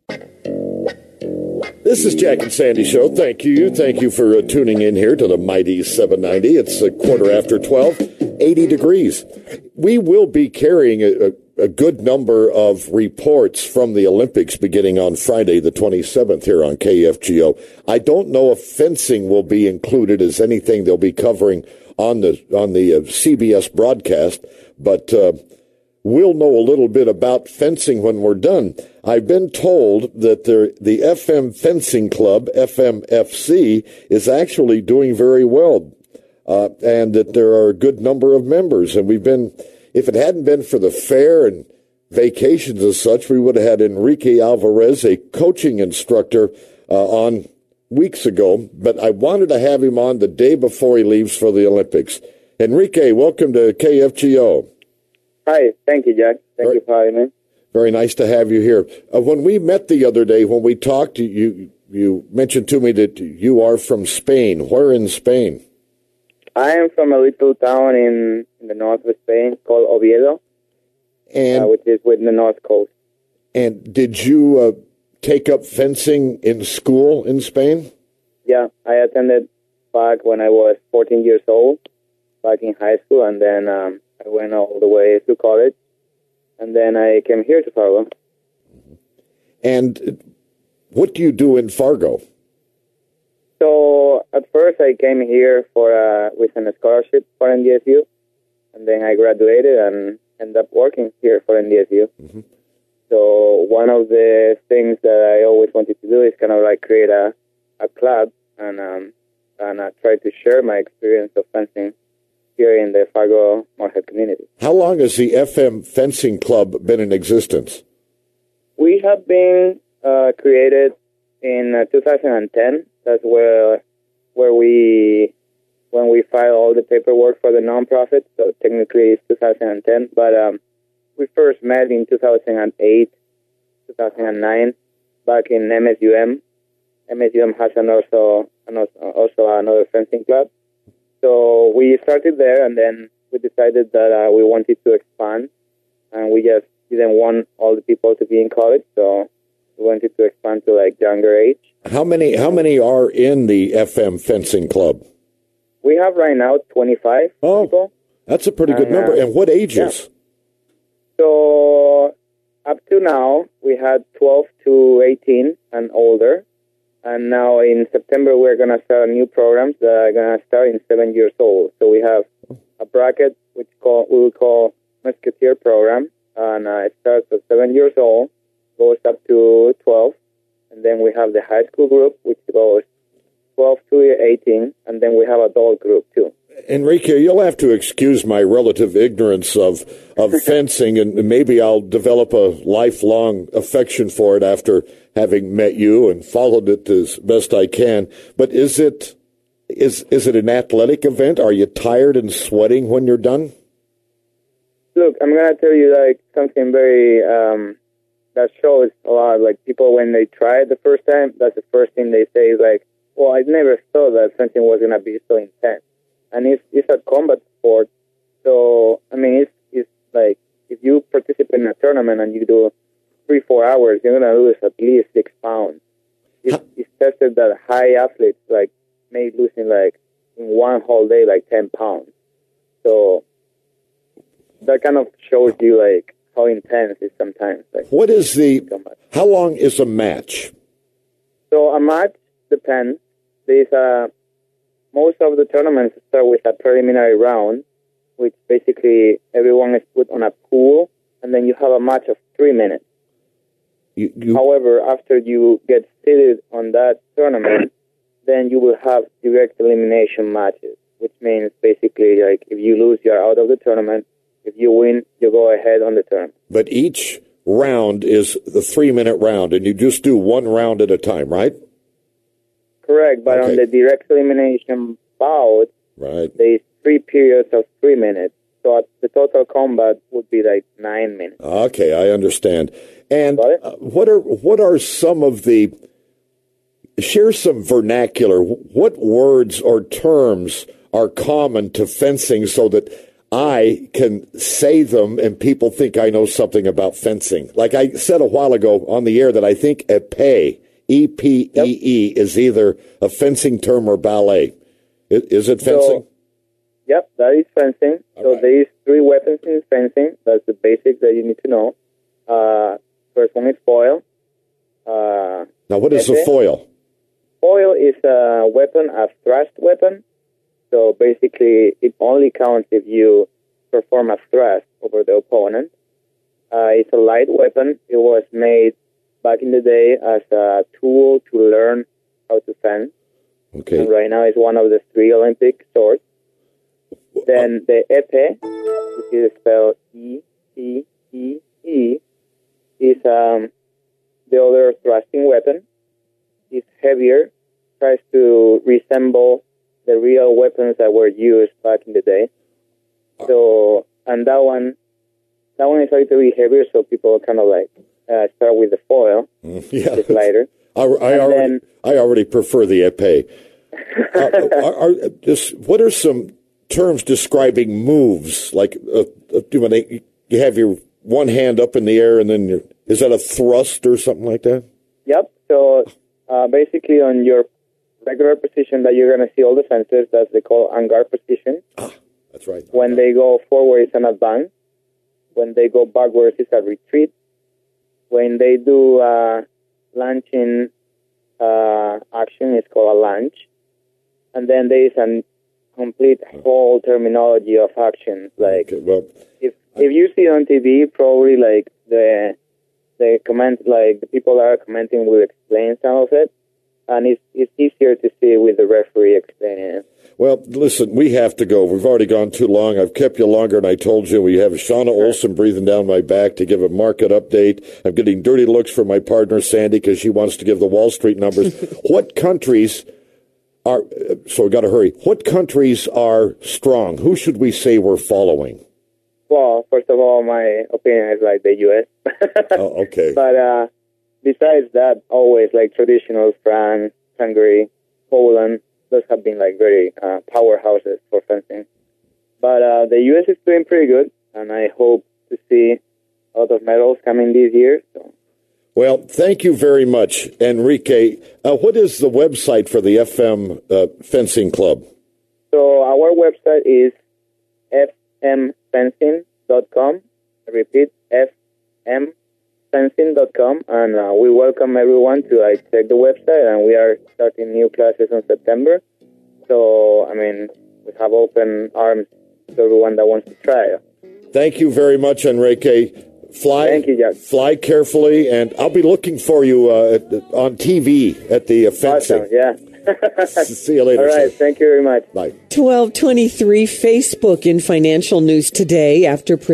This is Jack and Sandy Show. Thank you. Thank you for tuning in here to the Mighty 790. It's a quarter after 12, 80 degrees. We will be carrying a good number of reports from the Olympics beginning on Friday, the 27th, here on KFGO. I don't know if fencing will be included as anything they'll be covering on the CBS broadcast, but we'll know a little bit about fencing when we're done. I've been told that the FM Fencing Club, FMFC, is actually doing very well, and that there are a good number of members. And if it hadn't been for the fair and vacations and such, we would have had Enrique Alvarez, a coaching instructor, on weeks ago. But I wanted to have him on the day before he leaves for the Olympics. Enrique, welcome to KFGO. Hi, thank you, Jack. Thank you for having me. Very nice to have you here. When we met the other day, when we talked, you mentioned to me that you are from Spain. Where in Spain? I am from a little town in the north of Spain called Oviedo, which is within the north coast. And did you take up fencing in school in Spain? Yeah, I attended back when I was 14 years old, back in high school, and then I went all the way to college, and then I came here to Fargo. And what do you do in Fargo? So at first I came here with a scholarship for NDSU, and then I graduated and ended up working here for NDSU. Mm-hmm. So one of the things that I always wanted to do is kind of like create a club and try to share my experience of fencing here in the Fargo-Moorhead community. How long has the FM Fencing Club been in existence? We have been created in 2010. That's when we filed all the paperwork for the nonprofit. So technically it's 2010, but we first met in 2008, 2009, back in MSUM. MSUM has also another fencing club. So we started there, and then we decided that we wanted to expand, and we just didn't want all the people to be in college, so we wanted to expand to like younger age. How many are in the FM Fencing Club? We have right now 25 people. That's a pretty good number. And what ages? Yeah. So up to now, we had 12 to 18 and older. And now in September, we're going to start new programs that are going to start in 7 years old. So we have a bracket, we will call Musketeer Program. And it starts at 7 years old, goes up to 12. And then we have the high school group, which goes 12 to 18. And then we have adult group, too. Enrique, you'll have to excuse my relative ignorance of fencing, and maybe I'll develop a lifelong affection for it after having met you and followed it as best I can. But is it an athletic event? Are you tired and sweating when you're done? Look, I'm going to tell you like something very that shows a lot. Like people, when they try it the first time, that's the first thing they say is like, well, I never thought that fencing was going to be so intense. And it's a combat sport, so I mean it's like if you participate in a tournament and you do 3-4 hours, you're gonna lose at least 6 pounds. It's tested that high athletes like may losing like in one whole day like 10 pounds. So that kind of shows you like how intense it sometimes. Like, what is how long is a match? So a match depends. Most of the tournaments start with a preliminary round, which basically everyone is put on a pool, and then you have a match of 3 minutes. However, after you get seated on that tournament, then you will have direct elimination matches, which means basically like if you lose, you're out of the tournament. If you win, you go ahead on the tournament. But each round is the 3-minute round, and you just do one round at a time, right? Correct, but on the direct elimination bout, there's 3 periods of 3 minutes. So the total combat would be like 9 minutes. Okay, I understand. And what are some of the... Share some vernacular. What words or terms are common to fencing so that I can say them and people think I know something about fencing. Like I said a while ago on the air that I think epee, E-P-E-E, is either a fencing term or ballet. Is it fencing? Yep, that is fencing. So there is 3 weapons in fencing. That's the basics that you need to know. First one is foil. Now, what is a foil? Foil is a weapon, a thrust weapon. So basically, it only counts if you perform a thrust over the opponent. It's a light weapon. It was made back in the day as a tool to learn how to fence. Okay. And right now it's one of the 3 Olympic swords. Then the epee, which is spelled E-P-E-E, is the other thrusting weapon. It's heavier, tries to resemble the real weapons that were used back in the day. So, and that one is a little bit heavier, so people kind of like start with the foil, which is lighter. I already prefer the epee. What are some terms describing moves? Like when you have your one hand up in the air, and then is that a thrust or something like that? Yep. So basically, on your regular position that you're going to see all the fencers, that's they call en garde position. That's right. When they go forward, it's an advance. When they go backwards, it's a retreat. When they do launching action, it's called a launch. And then there is a complete whole terminology of actions. Like, if you see on TV, probably like the comment, like the people that are commenting will explain some of it, and it's easier to see with the referee explaining it. Well, listen, we have to go. We've already gone too long. I've kept you longer than I told you. We have Shauna Olson breathing down my back to give a market update. I'm getting dirty looks from my partner, Sandy, because she wants to give the Wall Street numbers. What countries are, so we got to hurry. What countries are strong? Who should we say we're following? Well, first of all, my opinion is like the U.S. Oh, okay. But besides that, always like traditional France, Hungary, Poland, those have been like very powerhouses for fencing. But the U.S. is doing pretty good, and I hope to see a lot of medals coming this year. So. Well, thank you very much, Enrique. What is the website for the FM Fencing Club? So our website is fmfencing.com. I repeat, fmfencing.com, and we welcome everyone to check the website, and we are starting new classes in September. So, I mean, we have open arms to everyone that wants to try. Thank you very much, Enrique. Thank you, Jack. Fly carefully, and I'll be looking for you on TV at the fencing. Awesome, yeah. See you later. All right, thank you very much. Bye. 12:23 Facebook in financial news today after